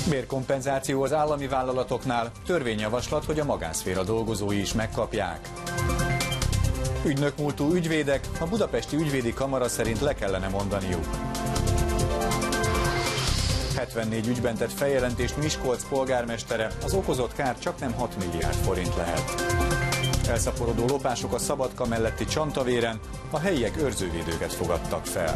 Bérkompenzáció az állami vállalatoknál, törvényjavaslat, hogy a magánszféra dolgozói is megkapják. Ügynökmúltú ügyvédek, a Budapesti Ügyvédi Kamara szerint le kellene mondaniuk. 74 ügyben tett feljelentést Miskolc polgármestere, az okozott kár csaknem 6 milliárd forint lehet. Elszaporodó lopások a Szabadka melletti Csantavéren, a helyiek őrzővédőket fogadtak fel.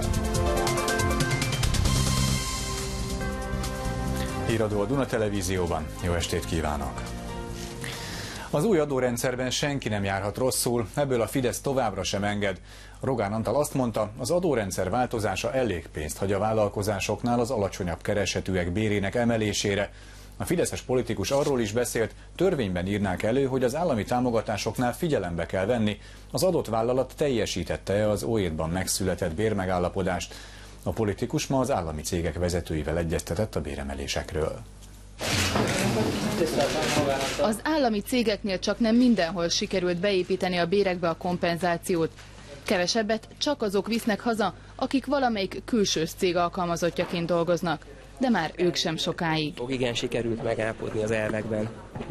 Híradó a Duna Televízióban. Jó estét kívánok! Az új adórendszerben senki nem járhat rosszul, ebből a Fidesz továbbra sem enged. Rogán Antal azt mondta, az adórendszer változása elég pénzt hagy a vállalkozásoknál az alacsonyabb keresetűek bérének emelésére. A fideszes politikus arról is beszélt, törvényben írnák elő, hogy az állami támogatásoknál figyelembe kell venni, az adott vállalat teljesítette-e az OÉD-ban megszületett bérmegállapodást. A politikus ma az állami cégek vezetőivel egyeztetett a béremelésekről. Az állami cégeknél csak nem mindenhol sikerült beépíteni a bérekbe a kompenzációt. Kevesebbet csak azok visznek haza, akik valamelyik külsős cég alkalmazottjaként dolgoznak, de már ők sem sokáig. Igen, sikerült megállapodni az elvekben.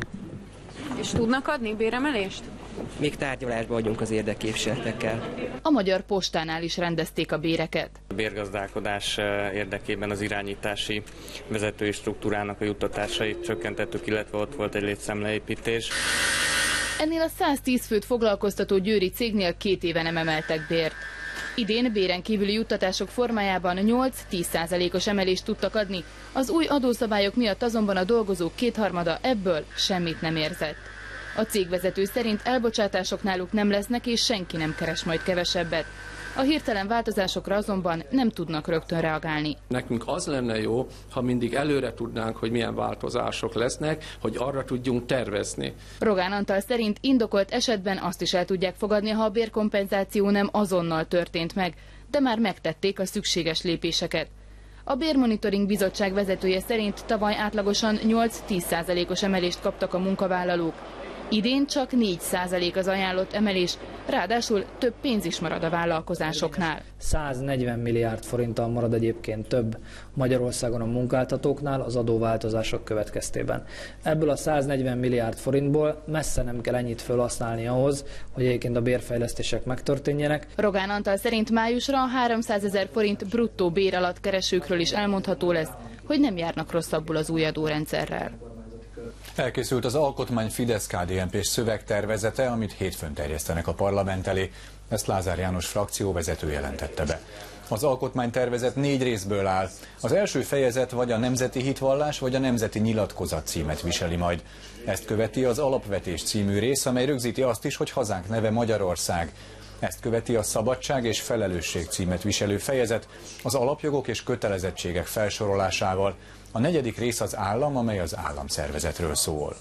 És tudnak adni béremelést? Még tárgyalásban vagyunk az érdekképviseletekkel. A Magyar Postánál is rendezték a béreket. A bérgazdálkodás érdekében az irányítási vezetői struktúrának a juttatásait csökkentettük, illetve ott volt egy létszámleépítés. Ennél a 110 főt foglalkoztató győri cégnél 2 éve nem emeltek bért. Idén béren kívüli juttatások formájában 8-10%-os emelést tudtak adni, az új adószabályok miatt azonban a dolgozók 2/3 ebből semmit nem érzett. A cégvezető szerint elbocsátások náluk nem lesznek, és senki nem keres majd kevesebbet. A hirtelen változásokra azonban nem tudnak rögtön reagálni. Nekünk az lenne jó, ha mindig előre tudnánk, hogy milyen változások lesznek, hogy arra tudjunk tervezni. Rogán Antal szerint indokolt esetben azt is el tudják fogadni, ha a bérkompenzáció nem azonnal történt meg, de már megtették a szükséges lépéseket. A Bérmonitoring Bizottság vezetője szerint tavaly átlagosan 8-10%-os emelést kaptak a munkavállalók. Idén csak 4% az ajánlott emelés, ráadásul több pénz is marad a vállalkozásoknál. 140 milliárd forinttal marad egyébként több Magyarországon a munkáltatóknál az adóváltozások következtében. Ebből a 140 milliárd forintból messze nem kell ennyit felhasználni ahhoz, hogy egyébként a bérfejlesztések megtörténjenek. Rogán Antal szerint májusra a 300 000 forint bruttó bér alatt keresőkről is elmondható lesz, hogy nem járnak rosszabbul az új adórendszerrel. Elkészült az alkotmány Fidesz-KDNP-s szövegtervezete, amit hétfőn terjesztenek a parlament elé. Ezt Lázár János frakcióvezető jelentette be. Az alkotmánytervezet 4 részből áll. Az első fejezet vagy a nemzeti hitvallás, vagy a nemzeti nyilatkozat címet viseli majd. Ezt követi az alapvetés című rész, amely rögzíti azt is, hogy hazánk neve Magyarország. Ezt követi a szabadság és felelősség címet viselő fejezet, az alapjogok és kötelezettségek felsorolásával. A 4. rész az állam, amely az államszervezetről szól.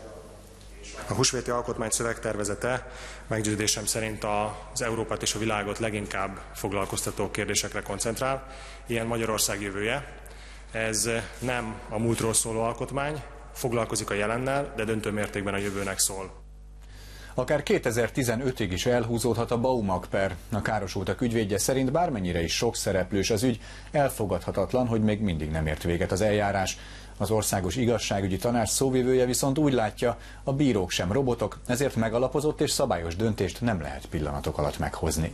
A húsvéti alkotmány szövegtervezete meggyőződésem szerint az Európát és a világot leginkább foglalkoztató kérdésekre koncentrál. Ilyen Magyarország jövője. Ez nem a múltról szóló alkotmány, foglalkozik a jelennel, de döntő mértékben a jövőnek szól. Akár 2015-ig is elhúzódhat a Baumag per. A károsultak ügyvédje szerint bármennyire is sok szereplős az ügy, elfogadhatatlan, hogy még mindig nem ért véget az eljárás. Az Országos Igazságügyi Tanács szóvivője viszont úgy látja, a bírók sem robotok, ezért megalapozott és szabályos döntést nem lehet pillanatok alatt meghozni.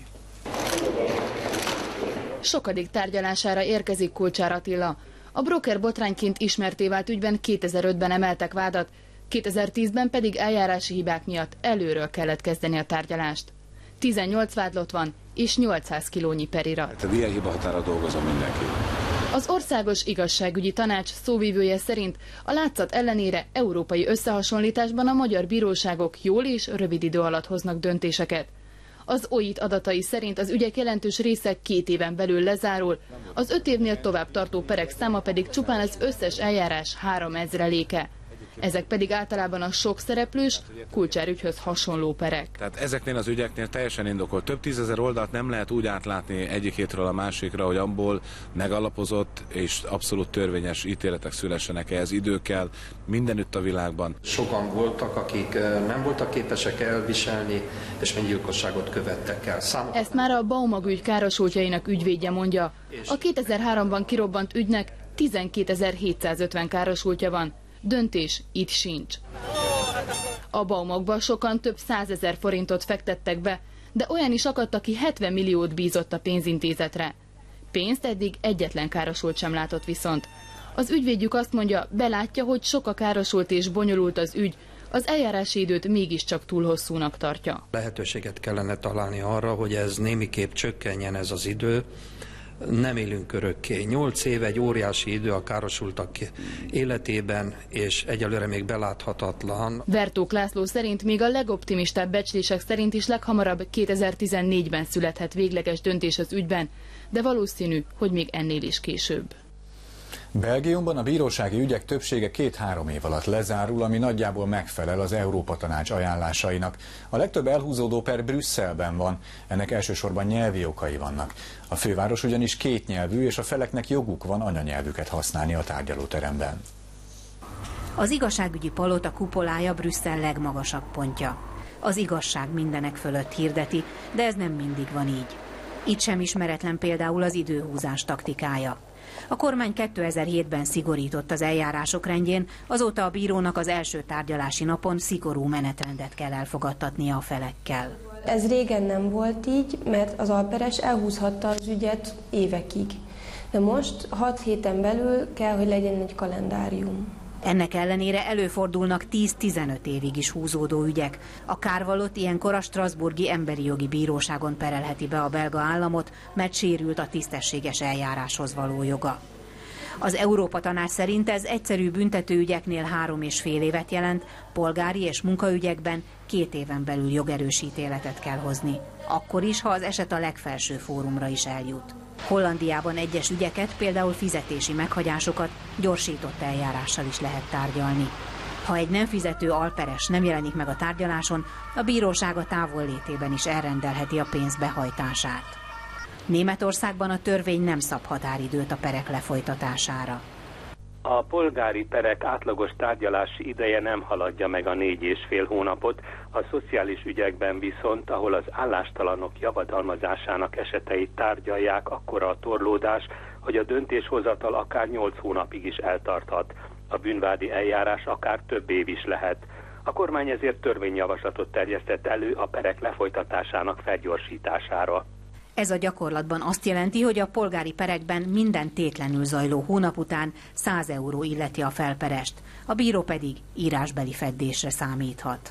Sokadik tárgyalására érkezik Kulcsár Attila. A broker botrányként ismertté vált ügyben 2005-ben emeltek vádat, 2010-ben pedig eljárási hibák miatt előről kellett kezdeni a tárgyalást. 18 vádlott van, és 800 kilónyi perirat. A ilyen hibahatára dolgozom mindenki. Az Országos Igazságügyi Tanács szóvivője szerint a látszat ellenére európai összehasonlításban a magyar bíróságok jól és rövid idő alatt hoznak döntéseket. Az OIT adatai szerint az ügyek jelentős része 2 éven belül lezárul, az 5 évnél tovább tartó perek száma pedig csupán az összes eljárás 3000-eléke. Ezek pedig általában a sok szereplős, Kulcsár ügyhöz hasonló perek. Tehát ezeknél az ügyeknél teljesen indokolt. Több tízezer oldalt nem lehet úgy átlátni egyik hétről a másikra, hogy abból megalapozott és abszolút törvényes ítéletek szülessenek. Ehhez idő kell mindenütt a világban. Sokan voltak, akik nem voltak képesek elviselni, és öngyilkosságot követtek el. Ezt már a Baumag ügy károsultjainak ügyvédje mondja. A 2003-ban kirobbant ügynek 12.750 károsultja van. Döntés itt sincs. A Baumokba sokan több 100 000 forintot fektettek be, de olyan is akadt, aki 70 milliót bízott a pénzintézetre. Pénzt eddig egyetlen károsult sem látott viszont. Az ügyvédjük azt mondja, belátja, hogy sok a károsult és bonyolult az ügy, az eljárási időt mégiscsak túl hosszúnak tartja. Lehetőséget kellene találni arra, hogy ez némiképp csökkenjen ez az idő. Nem élünk örökké. 8 év egy óriási idő a károsultak életében, és egyelőre még beláthatatlan. Vertók László szerint még a legoptimistább becslések szerint is leghamarabb 2014-ben születhet végleges döntés az ügyben, de valószínű, hogy még ennél is később. Belgiumban a bírósági ügyek többsége 2-3 év alatt lezárul, ami nagyjából megfelel az Európa-tanács ajánlásainak. A legtöbb elhúzódó per Brüsszelben van, ennek elsősorban nyelvi okai vannak. A főváros ugyanis kétnyelvű, és a feleknek joguk van anyanyelvüket használni a tárgyalóteremben. Az igazságügyi palota kupolája Brüsszel legmagasabb pontja. Az igazság mindenek fölött hirdeti, de ez nem mindig van így. Itt sem ismeretlen például az időhúzás taktikája. A kormány 2007-ben szigorított az eljárások rendjén, azóta a bírónak az első tárgyalási napon szigorú menetrendet kell elfogadtatnia a felekkel. Ez régen nem volt így, mert az alperes elhúzhatta az ügyet évekig. De most 6 héten belül kell, hogy legyen egy kalendárium. Ennek ellenére előfordulnak 10-15 évig is húzódó ügyek. A kárvalott ilyenkor a Strasbourgi Emberi Jogi Bíróságon perelheti be a belga államot, mert sérült a tisztességes eljáráshoz való joga. Az Európa-tanács szerint ez egyszerű büntetőügyeknél 3,5 évet jelent, polgári és munkaügyekben 2 éven belül jogerős ítéletet kell hozni. Akkor is, ha az eset a legfelső fórumra is eljut. Hollandiában egyes ügyeket, például fizetési meghagyásokat gyorsított eljárással is lehet tárgyalni. Ha egy nem fizető alperes nem jelenik meg a tárgyaláson, a bíróság a távollétében is elrendelheti a pénz behajtását. Németországban a törvény nem szab határidőt a perek lefolytatására. A polgári perek átlagos tárgyalási ideje nem haladja meg a 4,5 hónapot, a szociális ügyekben viszont, ahol az állástalanok javadalmazásának eseteit tárgyalják, akkora a torlódás, hogy a döntéshozatal akár 8 hónapig is eltarthat. A bűnvádi eljárás akár több év is lehet. A kormány ezért törvényjavaslatot terjesztett elő a perek lefolytatásának felgyorsítására. Ez a gyakorlatban azt jelenti, hogy a polgári perekben minden tétlenül zajló hónap után 100 euró illeti a felperest, a bíró pedig írásbeli feddésre számíthat.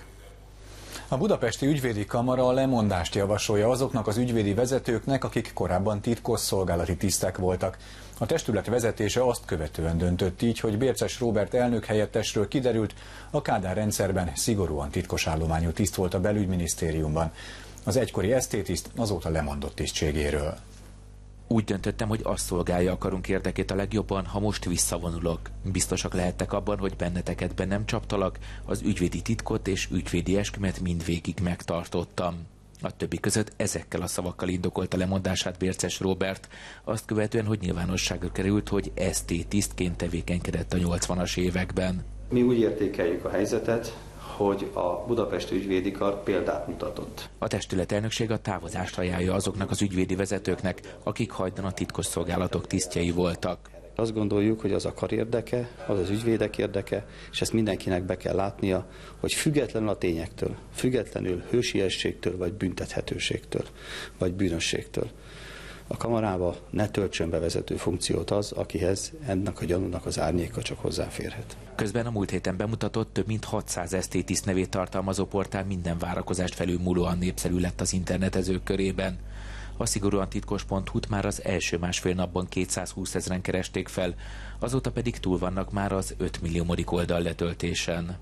A Budapesti Ügyvédi Kamara a lemondást javasolja azoknak az ügyvédi vezetőknek, akik korábban titkosszolgálati tisztek voltak. A testület vezetése azt követően döntött így, hogy Bérces Róbert elnökhelyettesről kiderült, a Kádár rendszerben szigorúan titkosállományú tiszt volt a belügyminisztériumban. Az egykori ST-tiszt azóta lemondott tisztségéről. Úgy döntöttem, hogy azt szolgálja a karunk érdekét a legjobban, ha most visszavonulok. Biztosak lehettek abban, hogy benneteket be nem csaptalak, az ügyvédi titkot és ügyvédi eskümet mindvégig megtartottam. A többi között ezekkel a szavakkal indokolta lemondását Bérces Róbert, azt követően, hogy nyilvánosságra került, hogy ST-tisztként tevékenykedett a 80-as években. Mi úgy értékeljük a helyzetet, hogy a Budapesti Ügyvédi Kar példát mutatott. A testület elnökség a távozást ajánlja azoknak az ügyvédi vezetőknek, akik hajdan a titkosszolgálatok tisztjei voltak. Azt gondoljuk, hogy az a kar érdeke, az az ügyvédek érdeke, és ezt mindenkinek be kell látnia, hogy függetlenül a tényektől, függetlenül hősiességtől, vagy büntethetőségtől, vagy bűnösségtől, a kamarába ne töltsön be vezető funkciót az, akihez ennek a gyanúnak az árnyéka csak hozzáférhet. Közben a múlt héten bemutatott több mint 600 ST-tiszt nevét tartalmazó portál minden várakozást felülmúlóan népszerű lett az internetezők körében. A szigorúan titkos.hu-t már az első másfél napban 220 000-en keresték fel, azóta pedig túl vannak már az 5 milliómodik oldal letöltésen.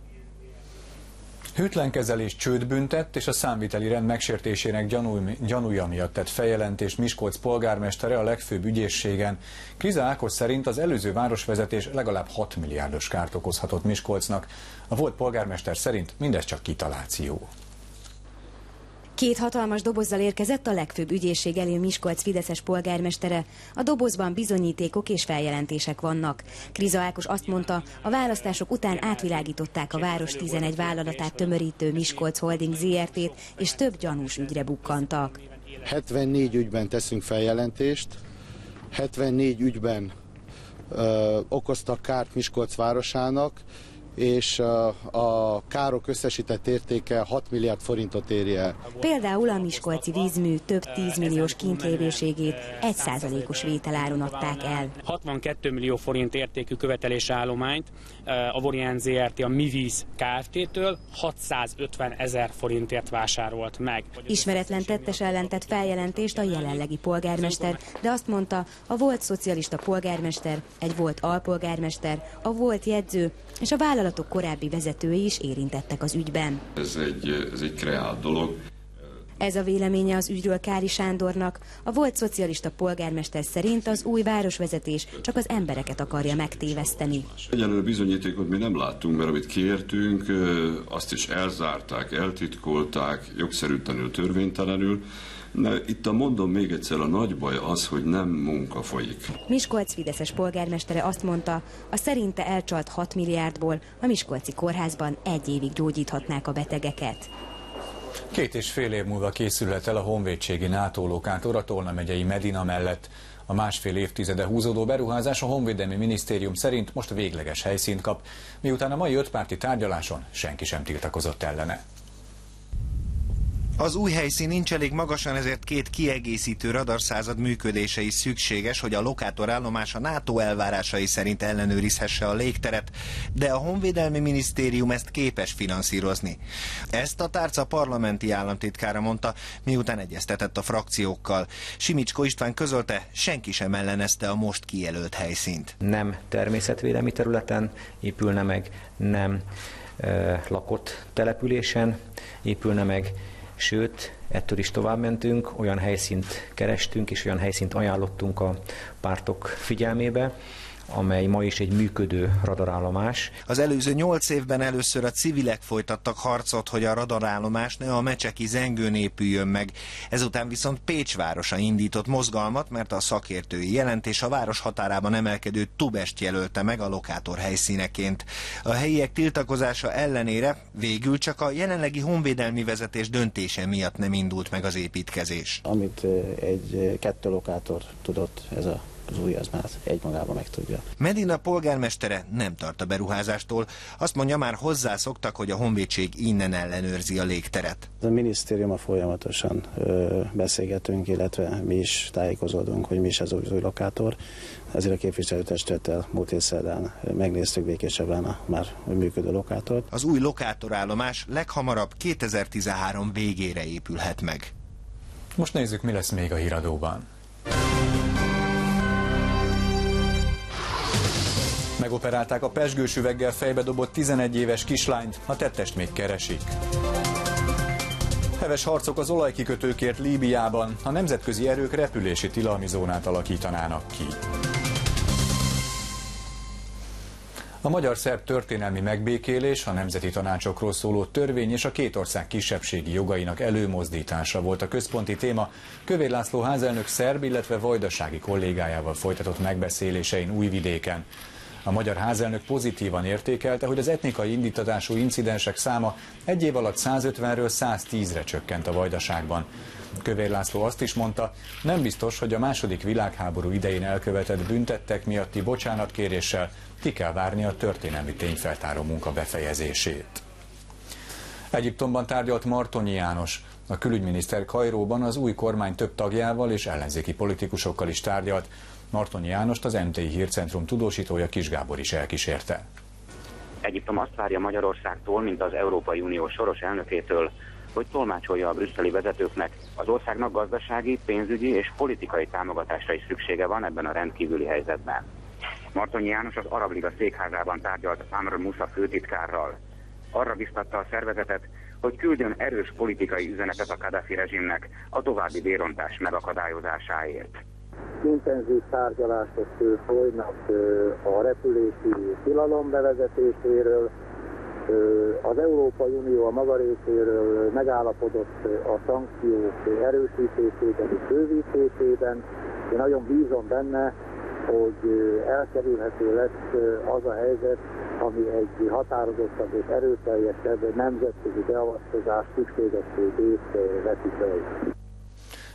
Hűtlenkezelés, csődbüntet és a számviteli rend megsértésének gyanúja miatt tett feljelentést Miskolc polgármestere a legfőbb ügyészségen. Kriza Ákos szerint az előző városvezetés legalább 6 milliárdos kárt okozhatott Miskolcnak. A volt polgármester szerint mindez csak kitaláció. 2 hatalmas dobozzal érkezett a legfőbb ügyészség elé Miskolc fideszes polgármestere. A dobozban bizonyítékok és feljelentések vannak. Kriza Ákos azt mondta, a választások után átvilágították a város 11 vállalatát tömörítő Miskolc Holding Zrt-t, és több gyanús ügyre bukkantak. 74 ügyben teszünk feljelentést, 74 ügyben okoztak kárt Miskolc városának, és a károk összesített értéke 6 milliárd forintot éri el. Például a miskolci vízmű több 10 milliós kintlévőségét 1%-os vételáron adták el. 62 millió forint értékű követelésállományt a Vorian Zrt. A Mi Víz Kft-től 650 000 forintért vásárolt meg. Ismeretlen tettes ellen tett feljelentést a jelenlegi polgármester, de azt mondta, a volt szocialista polgármester, egy volt alpolgármester, a volt jegyző és a vállalatok korábbi vezetői is érintettek az ügyben. Ez egy kreált dolog. Ez a véleménye az ügyről Kári Sándornak. A volt szocialista polgármester szerint az új városvezetés csak az embereket akarja megtéveszteni. Egyenlő bizonyítékot mi nem láttunk, mert amit kértünk, azt is elzárták, eltitkolták, jogszerűtlenül, törvénytelenül. Itt mondom még egyszer, a nagy baj az, hogy nem munka folyik. Miskolc fideszes polgármestere azt mondta, a szerinte elcsalt 6 milliárdból a miskolci kórházban 1 évig gyógyíthatnák a betegeket. 2,5 év múlva készülhet el a honvédségi NATO lokátor a Tolna megyei Medina mellett. A 1,5 évtizede húzódó beruházás a Honvédelmi Minisztérium szerint most végleges helyszínt kap, miután a mai 5 párti tárgyaláson senki sem tiltakozott ellene. Az új helyszín nincs elég magasan, ezért 2 kiegészítő radarszázad működése is szükséges, hogy a lokátorállomás a NATO elvárásai szerint ellenőrizhesse a légteret, de a Honvédelmi Minisztérium ezt képes finanszírozni. Ezt a tárca parlamenti államtitkára mondta, miután egyeztetett a frakciókkal. Simicsko István közölte, senki sem ellenezte a most kijelölt helyszínt. Nem természetvédelmi területen épülne meg, nem lakott településen épülne meg, sőt, ettől is tovább mentünk, olyan helyszínt kerestünk, és olyan helyszínt ajánlottunk a pártok figyelmébe, amely ma is egy működő radarállomás. Az előző 8 évben először a civilek folytattak harcot, hogy a radarállomás ne a mecseki zengőn épüljön meg. Ezután viszont Pécs városa indított mozgalmat, mert a szakértői jelentés a város határában emelkedő Tubest jelölte meg a lokátor helyszíneként. A helyiek tiltakozása ellenére végül csak a jelenlegi honvédelmi vezetés döntése miatt nem indult meg az építkezés. Amit egy 2 lokátor tudott, ez az új az már egymagában meg tudja. Medina polgármestere nem tart a beruházástól. Azt mondja, már hozzászoktak, hogy a honvédség innen ellenőrzi a légteret. A minisztériummal folyamatosan beszélgetünk, illetve mi is tájékozódunk, hogy mi is ez az új lokátor. Ezért a képviselőtestülettel múlt hétszerdán megnéztük békésebben a már működő lokátort. Az új lokátorállomás leghamarabb 2013 végére épülhet meg. Most nézzük, mi lesz még a híradóban. Megoperálták a pezsgős üveggel fejbe dobott 11 éves kislányt, a tettest még keresik. Heves harcok az olajkikötőkért Líbiában, a nemzetközi erők repülési tilalmi zónát alakítanának ki. A magyar-szerb történelmi megbékélés, a nemzeti tanácsokról szóló törvény és a 2 ország kisebbségi jogainak előmozdítása volt a központi téma Kövér László házelnök szerb, illetve vajdasági kollégájával folytatott megbeszélésein Újvidéken. A magyar házelnök pozitívan értékelte, hogy az etnikai indítatású incidensek száma 1 év alatt 150-ről 110-re csökkent a Vajdaságban. Kövér László azt is mondta, nem biztos, hogy a II. Világháború idején elkövetett büntettek miatti bocsánatkéréssel ki kell várni a történelmi tényfeltáró munka befejezését. Egyiptomban tárgyalt Martonyi János. A külügyminiszter Kairóban az új kormány több tagjával és ellenzéki politikusokkal is tárgyalt. Martonyi Jánost az MTI Hírcentrum tudósítója Kis Gábor is elkísérte. Egyiptom azt várja Magyarországtól, mint az Európai Unió soros elnökétől, hogy tolmácsolja a brüsszeli vezetőknek. Az országnak gazdasági, pénzügyi és politikai támogatásra is szüksége van ebben a rendkívüli helyzetben. Martonyi János az Arab Liga székházában tárgyalt Amr Musa főtitkárral. Arra biztatta a szervezetet, hogy küldjön erős politikai üzenetet a Kadhafi rezsimnek a további vérontás megakadályozásáért. Intenzív tárgyalások folynak a repülési tilalom bevezetéséről. Az Európai Unió a maga részéről megállapodott a szankciók erősítésében és bővítésében. Én nagyon bízom benne, hogy elkerülhető lesz az a helyzet, ami egy határozottabb és erőteljesebb nemzetközi beavatkozás szükségességét veszi fel.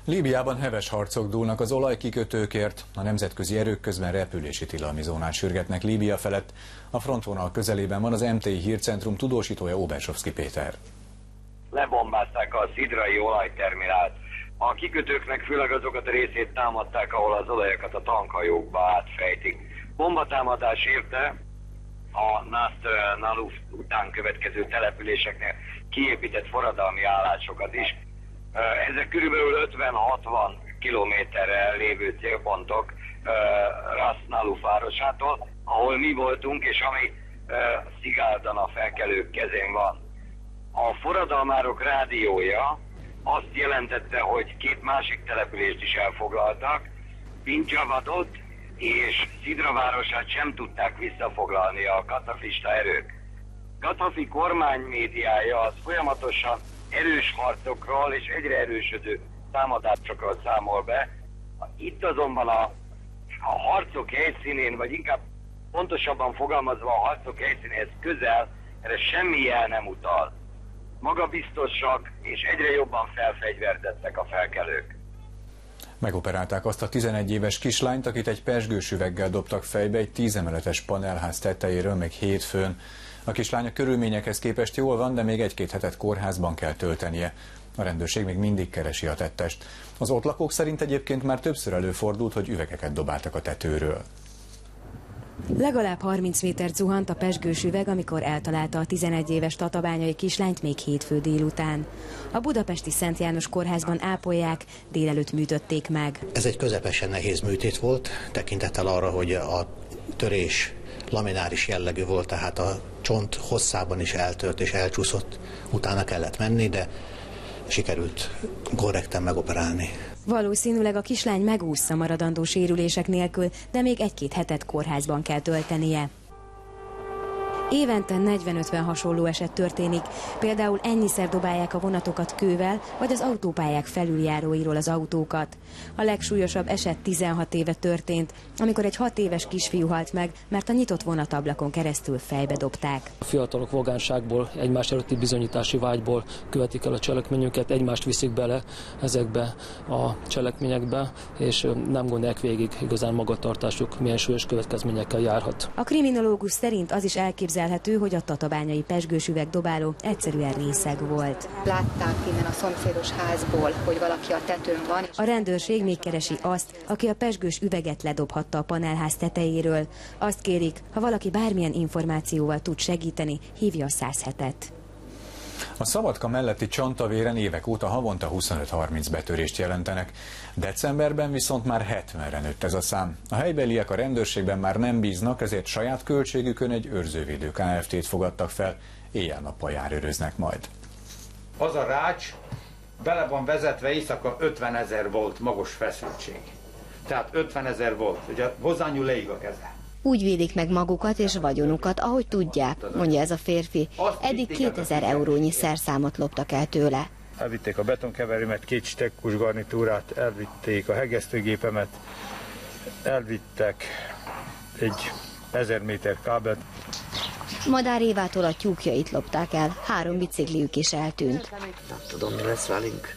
Líbiában heves harcok dúlnak az olajkikötőkért, a nemzetközi erők közben repülési tilalmi zónát sürgetnek Líbia felett. A frontvonal közelében van az MTI hírcentrum tudósítója, Óbersovszky Péter. Lebombázták a szidrai olajterminált. A kikötőknek főleg azokat a részét támadták, ahol az olajakat a tankhajókba átfejtik. Bombatámadás érte a Nasr Naluf után következő településeknél kiépített forradalmi állásokat is. Ezek körülbelül 50-60 kilométerre lévő célpontok Ras Naluf városától, ahol mi voltunk, és ami szigáldan a felkelők kezén van. A forradalmárok rádiója azt jelentette, hogy két másik települést is elfoglaltak, Pincsavadot és Szidra városát sem tudták visszafoglalni a katafista erők. Katafi kormánymédiája az folyamatosan erős harcokról és egyre erősödő támadásokról számol be. Itt azonban a harcok helyszínén, vagy inkább pontosabban fogalmazva a harcok helyszínéhez közel, erre semmi jel nem utal. Magabiztosak és egyre jobban felfegyverzettek a felkelők. Megoperálták azt a 11 éves kislányt, akit egy pezsgős üveggel dobtak fejbe egy 10 emeletes panelház tetejéről még hétfőn. A kislány a körülményekhez képest jól van, de még egy-két hetet kórházban kell töltenie. A rendőrség még mindig keresi a tettest. Az ott lakók szerint egyébként már többször előfordult, hogy üvegeket dobáltak a tetőről. Legalább 30 métert zuhant a pezsgős üveg, amikor eltalálta a 11 éves tatabányai kislányt még hétfő délután. A budapesti Szent János kórházban ápolják, délelőtt műtötték meg. Ez egy közepesen nehéz műtét volt, tekintettel arra, hogy a törés lamináris jellegű volt, tehát a csont hosszában is eltört és elcsúszott. Utána kellett menni, de sikerült korrekten megoperálni. Valószínűleg a kislány megúszza maradandó sérülések nélkül, de még egy-két hetet kórházban kell töltenie. Évente 40-50 hasonló eset történik, például ennyiszer dobálják a vonatokat kővel, vagy az autópályák felüljáróiról az autókat. A legsúlyosabb eset 16 éve történt, amikor egy 6 éves kisfiú halt meg, mert a nyitott vonatablakon keresztül fejbe dobták. A fiatalok vagánságból, egymás előtti bizonyítási vágyból követik el a cselekményüket, egymást viszik bele ezekbe a cselekményekbe, és nem gondolják végig igazán magatartásuk milyen súlyos következményekkel járhat. A kriminológus szerint az is elképzelhető, hogy a tatabányai pezsgős üvegdobáló egyszerűen részeg volt. Látták innen a szomszédos házból, hogy valaki a tetőn van. A rendőrség még keresi azt, aki a pezsgős üveget ledobhatta a panelház tetejéről. Azt kérik, ha valaki bármilyen információval tud segíteni, hívja a 107-et. A Szabadka melletti Csantavéren évek óta havonta 25-30 betörést jelentenek. Decemberben viszont már 70-re nőtt ez a szám. A helybeliek a rendőrségben már nem bíznak, ezért saját költségükön egy őrzővédő Kft-t fogadtak fel. Éjjel-nappal járőröznek majd. Az a rács bele van vezetve éjszaka 50 000 volt magas feszültség. Tehát 50 000 volt, ugye hozzányúl leig a keze. Úgy védik meg magukat és vagyonukat, ahogy tudják, mondja ez a férfi. Eddig 2000 eurónyi szerszámot loptak el tőle. Elvitték a betonkeverőmet, 2 stekkus garnitúrát, elvitték a hegesztőgépemet, elvittek egy 1000 méter kábelt. Madár Évától a tyúkjait lopták el, 3 bicikliük is eltűnt. Nem tudom, mi lesz velünk.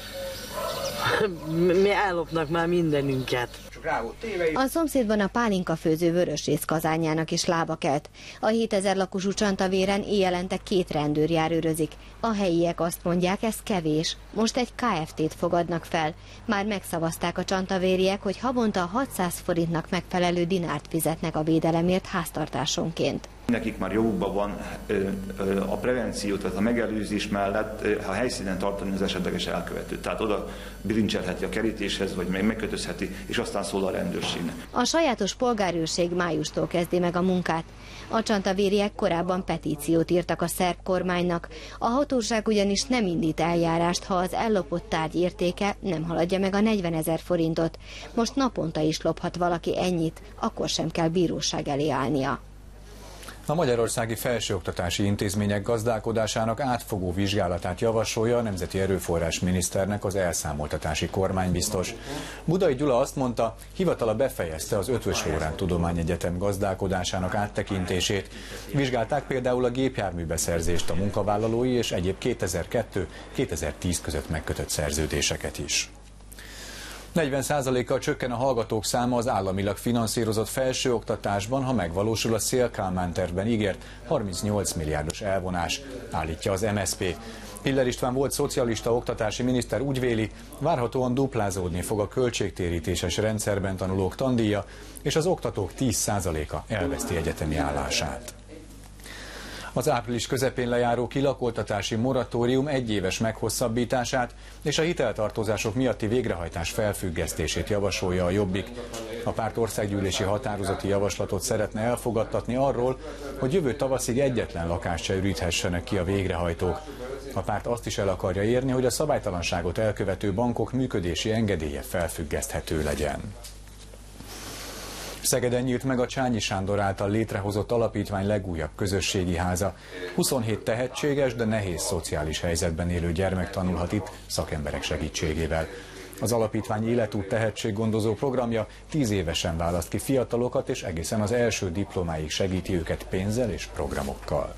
Mi ellopnak már mindenünket. A szomszédban a pálinkafőző Vörösrész kazányának is lába kelt. A 7000 lakosú Csantavéren éjjelente 2 rendőr járőrözik. A helyiek azt mondják, ez kevés. Most egy Kft-t fogadnak fel. Már megszavazták a csantavériek, hogy havonta 600 forintnak megfelelő dinárt fizetnek a védelemért háztartásonként. Nekik már jogukban van a prevenciót, tehát a megelőzés mellett a helyszínen tartani az esetleges elkövetőt. Tehát oda bilincselheti a kerítéshez, vagy megkötözheti, és aztán szól a rendőrségnek. A sajátos polgárőrség májustól kezdi meg a munkát. A csantavériek korábban petíciót írtak a szerb kormánynak. A hatóság ugyanis nem indít eljárást, ha az ellopott tárgy értéke nem haladja meg a 40 000 forintot. Most naponta is lophat valaki ennyit, akkor sem kell bíróság elé állnia. A magyarországi felsőoktatási intézmények gazdálkodásának átfogó vizsgálatát javasolja a Nemzeti Erőforrás miniszternek az elszámoltatási kormánybiztos. Budai Gyula azt mondta, hivatala befejezte az Eötvös Loránd Tudományegyetem gazdálkodásának áttekintését. Vizsgálták például a gépjárműbeszerzést, a munkavállalói és egyéb 2002-2010 között megkötött szerződéseket is. 40%-kal csökken a hallgatók száma az államilag finanszírozott felsőoktatásban, ha megvalósul a Széll-Kálmán tervben ígért 38 milliárdos elvonás, állítja az MSZP. Hiller István volt szocialista oktatási miniszter úgy véli, várhatóan duplázódni fog a költségtérítéses rendszerben tanulók tandíja, és az oktatók 10%-a elveszti egyetemi állását. Az április közepén lejáró kilakoltatási moratórium egyéves meghosszabbítását és a hiteltartozások miatti végrehajtás felfüggesztését javasolja a Jobbik. A párt országgyűlési határozati javaslatot szeretne elfogadtatni arról, hogy jövő tavaszig egyetlen lakást se üríthessenek ki a végrehajtók. A párt azt is el akarja érni, hogy a szabálytalanságot elkövető bankok működési engedélye felfüggeszthető legyen. Szegeden nyílt meg a Csányi Sándor által létrehozott alapítvány legújabb közösségi háza. 27 tehetséges, de nehéz szociális helyzetben élő gyermek tanulhat itt szakemberek segítségével. Az alapítvány életút tehetséggondozó programja 10 évesen választ ki fiatalokat, és egészen az első diplomáig segíti őket pénzzel és programokkal.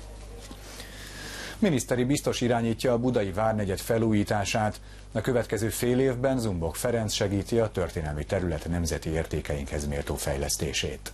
Miniszteri biztos irányítja a budai várnegyed felújítását. A következő fél évben Zumbok Ferenc segíti a történelmi terület nemzeti értékeinkhez méltó fejlesztését.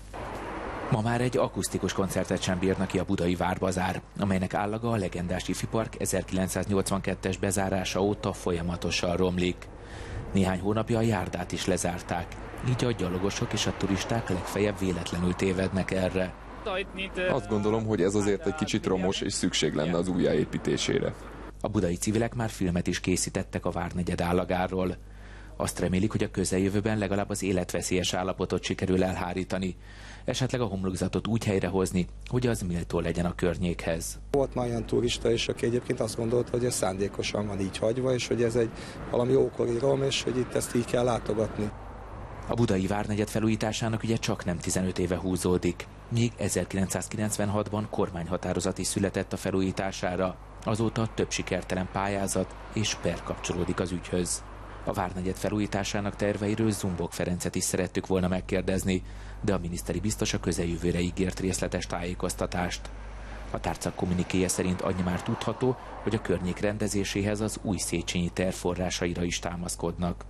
Ma már egy akusztikus koncertet sem bírna ki a budai Várbazár, amelynek állaga a legendás ifipark 1982-es bezárása óta folyamatosan romlik. Néhány hónapja a járdát is lezárták, így a gyalogosok és a turisták legfeljebb véletlenül tévednek erre. Azt gondolom, hogy ez azért egy kicsit romos, és szükség lenne az újjáépítésére. A budai civilek már filmet is készítettek a várnegyed állagáról. Azt remélik, hogy a közeljövőben legalább az életveszélyes állapotot sikerül elhárítani, esetleg a homlokzatot úgy helyrehozni, hogy az méltó legyen a környékhez. Volt már olyan turista is, aki egyébként azt gondolta, hogy ez szándékosan van így hagyva, és hogy ez egy valami ókori rom, és hogy itt ezt így kell látogatni. A budai várnegyed felújításának ugye csak nem 15 éve húzódik. Még 1996-ban kormányhatározat is született a felújítására. Azóta több sikertelen pályázat és per kapcsolódik az ügyhöz. A várnegyed felújításának terveiről Zumbok Ferencet is szerettük volna megkérdezni, de a miniszteri biztos a közeljövőre ígért részletes tájékoztatást. A tárca kommunikéje szerint annyi már tudható, hogy a környék rendezéséhez az új Széchenyi terv forrásaira is támaszkodnak.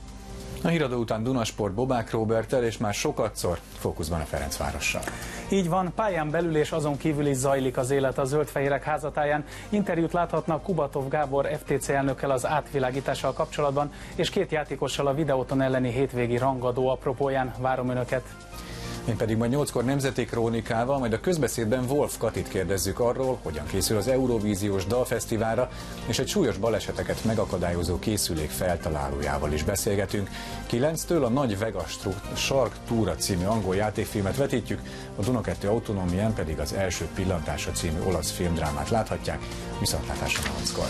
A híradó után Dunasport Bobák Róberttel, és már sokadszor fókuszban a Ferencvárossal. Így van, pályán belül és azon kívül is zajlik az élet a zöldfehérek házatáján. Interjút láthatnak Kubatov Gábor FTC elnökkel az átvilágítással kapcsolatban, és 2 játékossal a Videóton elleni hétvégi rangadó apropóján. Várom Önöket! Én pedig majd 8-kor nemzeti krónikával, majd a közbeszédben Wolf Katit kérdezzük arról, hogyan készül az Eurovíziós Dalfesztiválra, és egy súlyos baleseteket megakadályozó készülék feltalálójával is beszélgetünk. 9-től a Nagy Vegas Shark Túra című angol játékfilmet vetítjük, a Duna 2 autonómián pedig az Első pillantása című olasz filmdrámát láthatják, viszontlátásra 8-kor.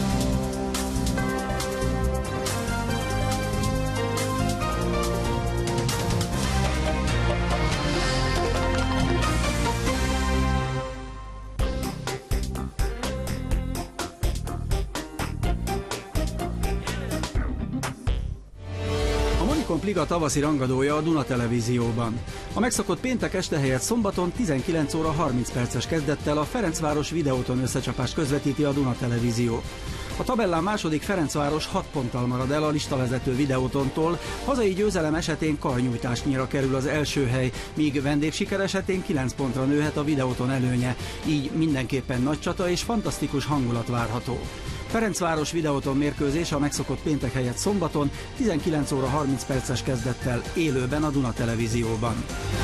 Liga tavaszi rangadója a Duna Televízióban. A megszokott péntek este helyett szombaton 19 óra 30 perces kezdettel a Ferencváros Videóton összecsapást közvetíti a Duna Televízió. A tabellán második Ferencváros 6 ponttal marad el a listavezető Videótontól, hazai győzelem esetén karnyújtásnyira kerül az első hely, míg vendégsiker esetén 9 pontra nőhet a Videóton előnye, így mindenképpen nagy csata és fantasztikus hangulat várható. Ferencváros Videóton mérkőzés a megszokott péntek helyett szombaton 19 óra 30 perces kezdettel élőben a Duna Televízióban.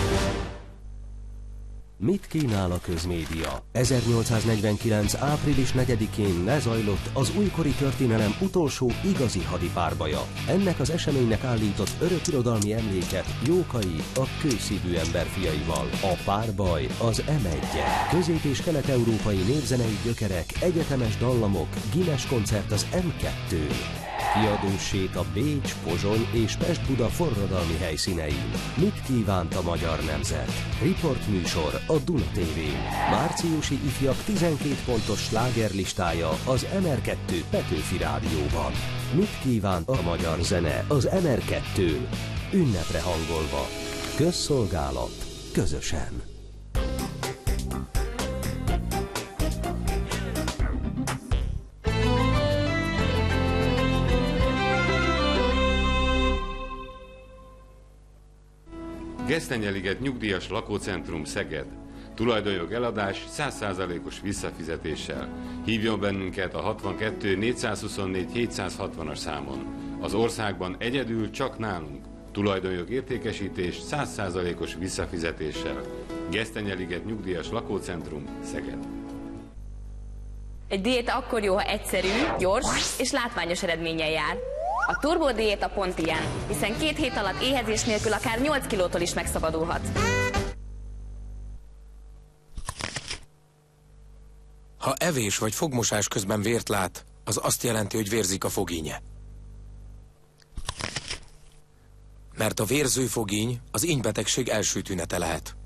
Mit kínál a közmédia? 1849. április 4-én lezajlott az újkori történelem utolsó igazi hadipárbaja. Ennek az eseménynek állított örökirodalmi emléket Jókai a kőszívű ember fiaival. A párbaj az M1-je. Közép- és kelet-európai népzenei gyökerek, egyetemes dallamok, Guinness koncert az M2-n. Kiadósét a Bécs, Pozsony és Pest-Buda forradalmi helyszínein. Mit kívánt a magyar nemzet? Riportműsor a Duna TV-n. Márciusi ifjak 12 pontos slágerlistája az MR2 Petőfi Rádióban. Mit kívánt a magyar zene az MR2-n? Ünnepre hangolva. Közszolgálat. Közösen. Gesztenyeliget nyugdíjas lakócentrum Szeged. Tulajdonjog eladás 100%-os visszafizetéssel. Hívjon bennünket a 62 424 760-as számon. Az országban egyedül csak nálunk. Tulajdonjog értékesítés 100%-os visszafizetéssel. Gesztenyeliget nyugdíjas lakócentrum Szeged. Egy diéta akkor jó, ha egyszerű, gyors és látványos eredménnyel jár. A Turbo diéta pont ilyen, hiszen 2 hét alatt éhezés nélkül akár 8 kilótól is megszabadulhat. Ha evés vagy fogmosás közben vért lát, az azt jelenti, hogy vérzik a fogínye. Mert a vérző fogíny az ínybetegség első tünete lehet.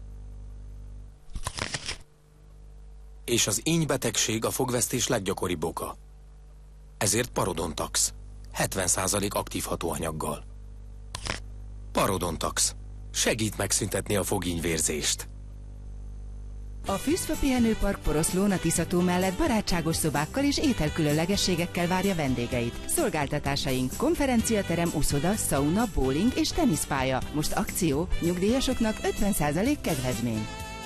És az ínybetegség a fogvesztés leggyakoribb oka. Ezért Parodontax. 70% aktív hatóanyaggal. Parodontax. Segít megszüntetni a fogínyvérzést. A Fűzfa Pihenőpark Poroszlón a Tisza-tó mellett barátságos szobákkal és ételkülönlegességekkel várja vendégeit. Szolgáltatásaink: konferenciaterem, uszoda, szauna, bowling és teniszpálya. Most akció, nyugdíjasoknak 50% kedvezmény.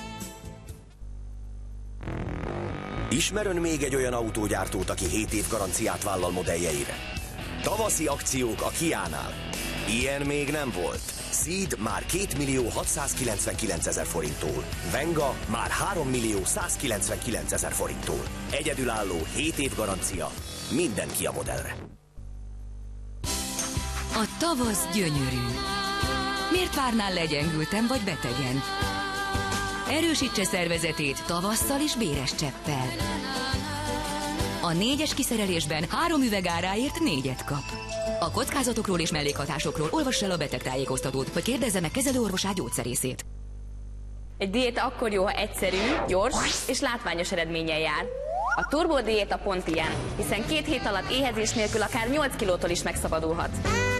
Ismer ön még egy olyan autógyártót, aki 7 év garanciát vállal modelljeire? Tavaszi akciók a Kia-nál. Ilyen még nem volt. Ceed már 2 699 000 forinttól. Venga már 3 199 000 forinttól. Egyedülálló 7 év garancia minden Kia modellre. A tavasz gyönyörű. Miért várnál legyengülten vagy betegen? Erősítse szervezetét tavasszal és béres cseppel. A 4-es kiszerelésben 3 üveg áráért 4-et kap. A kockázatokról és mellékhatásokról olvass el a betegtájékoztatót, vagy kérdezze meg kezelőorvosát, gyógyszerészét. Egy diéta akkor jó, ha egyszerű, gyors és látványos eredménnyel jár. A Turbo diéta pont ilyen, hiszen 2 hét alatt éhezés nélkül akár 8 kilótól is megszabadulhat.